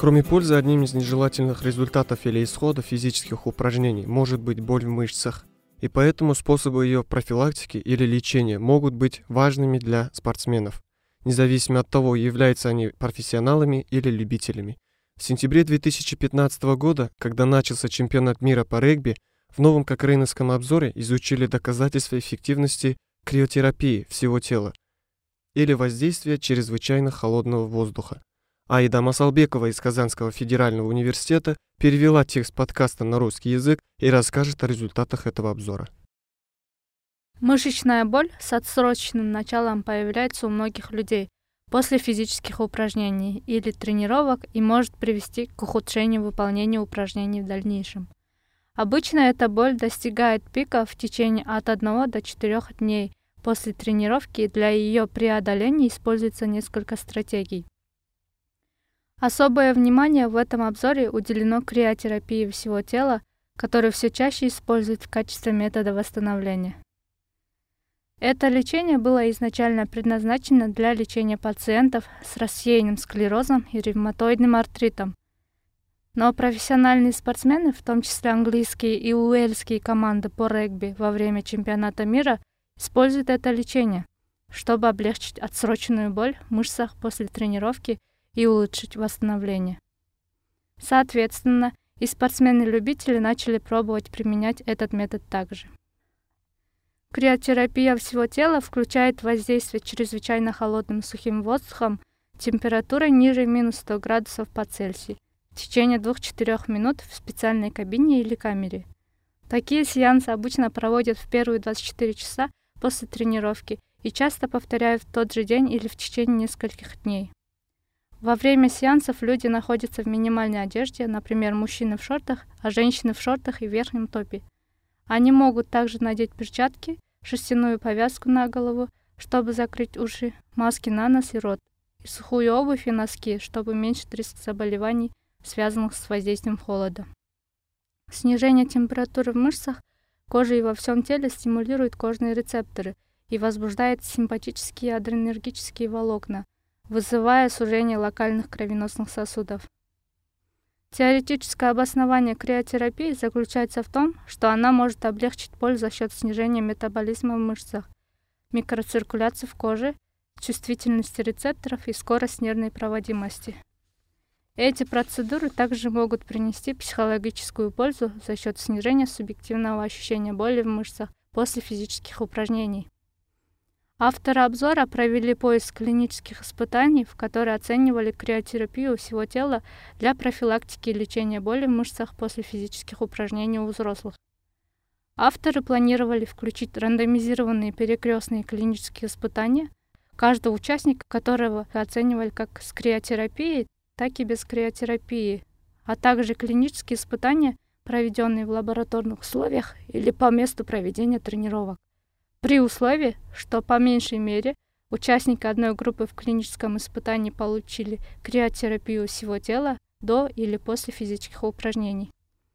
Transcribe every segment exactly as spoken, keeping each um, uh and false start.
Кроме пользы, одним из нежелательных результатов или исходов физических упражнений может быть боль в мышцах, и поэтому способы ее профилактики или лечения могут быть важными для спортсменов, независимо от того, являются они профессионалами или любителями. В сентябре две тысячи пятнадцатого года, когда начался чемпионат мира по регби, в новом кокрейновском обзоре изучили доказательства эффективности криотерапии всего тела или воздействия чрезвычайно холодного воздуха. Аида Масалбекова из Казанского федерального университета перевела текст подкаста на русский язык и расскажет о результатах этого обзора. Мышечная боль с отсроченным началом появляется у многих людей после физических упражнений или тренировок и может привести к ухудшению выполнения упражнений в дальнейшем. Обычно эта боль достигает пика в течение от одного до четырёх дней после тренировки, и для ее преодоления используется несколько стратегий. Особое внимание в этом обзоре уделено криотерапии всего тела, которую все чаще используют в качестве метода восстановления. Это лечение было изначально предназначено для лечения пациентов с рассеянным склерозом и ревматоидным артритом. Но профессиональные спортсмены, в том числе английские и уэльские команды по регби во время чемпионата мира, используют это лечение, чтобы облегчить отсроченную боль в мышцах после тренировки и улучшить восстановление. Соответственно, и спортсмены-любители начали пробовать применять этот метод также. Криотерапия всего тела включает воздействие чрезвычайно холодным сухим воздухом температурой ниже минус сто градусов по Цельсию в течение двух-четырёх минут в специальной кабине или камере. Такие сеансы обычно проводят в первые двадцать четыре часа после тренировки и часто повторяют в тот же день или в течение нескольких дней. Во время сеансов люди находятся в минимальной одежде, например, мужчины в шортах, а женщины в шортах и верхнем топе. Они могут также надеть перчатки, шерстяную повязку на голову, чтобы закрыть уши, маски на нос и рот, и сухую обувь и носки, чтобы уменьшить риск заболеваний, связанных с воздействием холода. Снижение температуры в мышцах, коже и во всем теле стимулирует кожные рецепторы и возбуждает симпатические адренергические волокна, вызывая сужение локальных кровеносных сосудов. Теоретическое обоснование криотерапии заключается в том, что она может облегчить боль за счет снижения метаболизма в мышцах, микроциркуляции в коже, чувствительности рецепторов и скорость нервной проводимости. Эти процедуры также могут принести психологическую пользу за счет снижения субъективного ощущения боли в мышцах после физических упражнений. Авторы обзора провели поиск клинических испытаний, в которые оценивали криотерапию всего тела для профилактики и лечения боли в мышцах после физических упражнений у взрослых. Авторы планировали включить рандомизированные перекрестные клинические испытания, каждого участника которого оценивали как с криотерапией, так и без криотерапии, а также клинические испытания, проведенные в лабораторных условиях или по месту проведения тренировок, при условии, что по меньшей мере участники одной группы в клиническом испытании получили криотерапию всего тела до или после физических упражнений.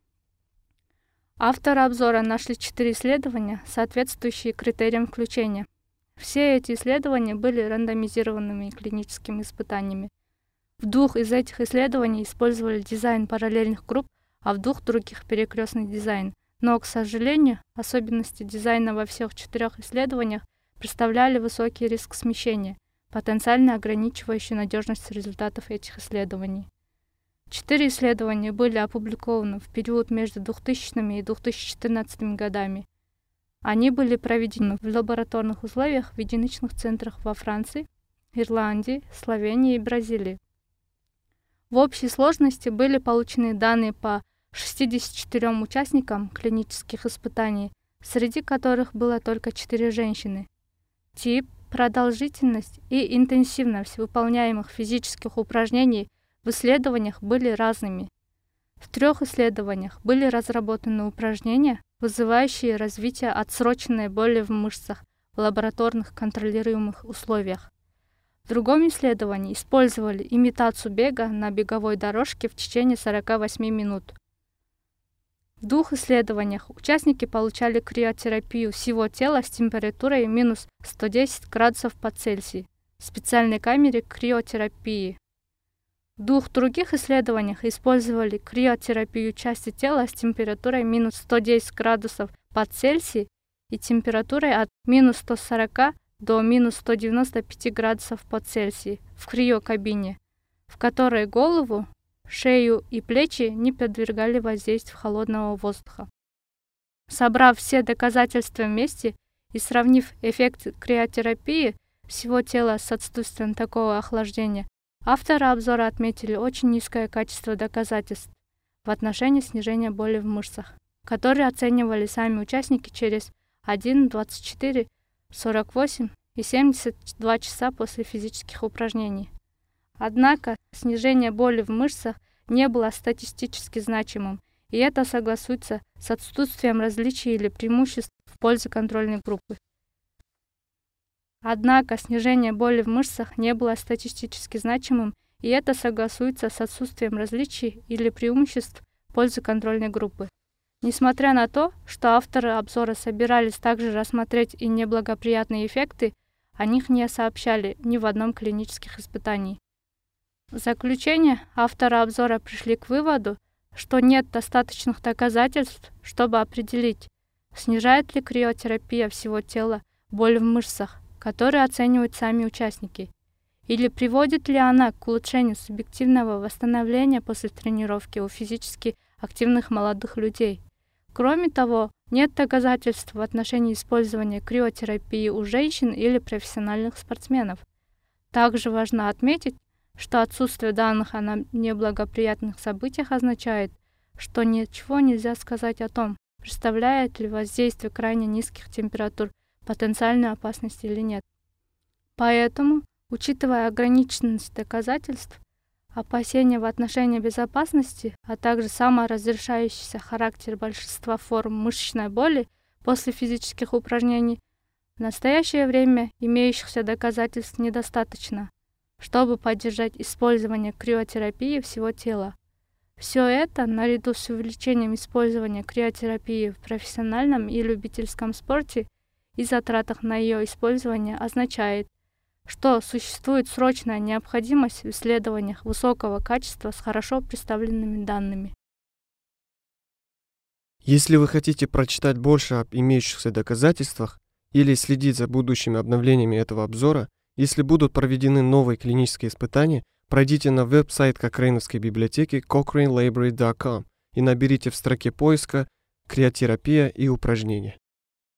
Авторы обзора нашли четыре исследования, соответствующие критериям включения. Все эти исследования были рандомизированными клиническими испытаниями. В двух из этих исследований использовали дизайн параллельных групп, а в двух других перекрестный дизайн. Но, к сожалению, особенности дизайна во всех четырех исследованиях представляли высокий риск смещения, потенциально ограничивающий надежность результатов этих исследований. Четыре исследования были опубликованы в период между двухтысячным и две тысячи четырнадцатым годами. Они были проведены в лабораторных условиях в единичных центрах во Франции, Ирландии, Словении и Бразилии. В общей сложности были получены данные по шестидесяти четырем участникам клинических испытаний, среди которых было только четыре женщины. Тип, продолжительность и интенсивность выполняемых физических упражнений в исследованиях были разными. В трех исследованиях были разработаны упражнения, вызывающие развитие отсроченной боли в мышцах в лабораторных контролируемых условиях. В другом исследовании использовали имитацию бега на беговой дорожке в течение сорока восьми минут. В двух исследованиях участники получали криотерапию всего тела с температурой минус сто десять градусов по Цельсию в специальной камере криотерапии. В двух других исследованиях использовали криотерапию части тела с температурой минус сто десять градусов по Цельсию и температурой от минус ста сорока до минус ста девяноста пяти градусов по Цельсию в криокабине, в которой голову, шею и плечи не подвергали воздействию холодного воздуха. Собрав все доказательства вместе и сравнив эффект криотерапии всего тела с отсутствием такого охлаждения, авторы обзора отметили очень низкое качество доказательств в отношении снижения боли в мышцах, которые оценивали сами участники через один, двадцать четыре, сорок восемь и семьдесят два часа после физических упражнений. Однако снижение боли в мышцах не было статистически значимым, и это согласуется с отсутствием различий или преимуществ в пользу контрольной группы. Однако снижение боли в мышцах не было статистически значимым, и это согласуется с отсутствием различий или преимуществ в пользу контрольной группы. Несмотря на то, что авторы обзора собирались также рассмотреть и неблагоприятные эффекты, о них не сообщали ни в одном клинических испытании. В заключение авторы обзора пришли к выводу, что нет достаточных доказательств, чтобы определить, снижает ли криотерапия всего тела боль в мышцах, которые оценивают сами участники, или приводит ли она к улучшению субъективного восстановления после тренировки у физически активных молодых людей. Кроме того, нет доказательств в отношении использования криотерапии у женщин или профессиональных спортсменов. Также важно отметить, что отсутствие данных о неблагоприятных событиях означает, что ничего нельзя сказать о том, представляет ли воздействие крайне низких температур потенциальную опасность или нет. Поэтому, учитывая ограниченность доказательств, опасения в отношении безопасности, а также саморазрешающийся характер большинства форм мышечной боли после физических упражнений, в настоящее время имеющихся доказательств недостаточно, чтобы поддержать использование криотерапии всего тела. Все это, наряду с увеличением использования криотерапии в профессиональном и любительском спорте и затратах на ее использование, означает, что существует срочная необходимость в исследованиях высокого качества с хорошо представленными данными. Если вы хотите прочитать больше об имеющихся доказательствах или следить за будущими обновлениями этого обзора, если будут проведены новые клинические испытания, пройдите на веб-сайт Кокрейновской библиотеки cochrane library точка com и наберите в строке поиска «Криотерапия и упражнения».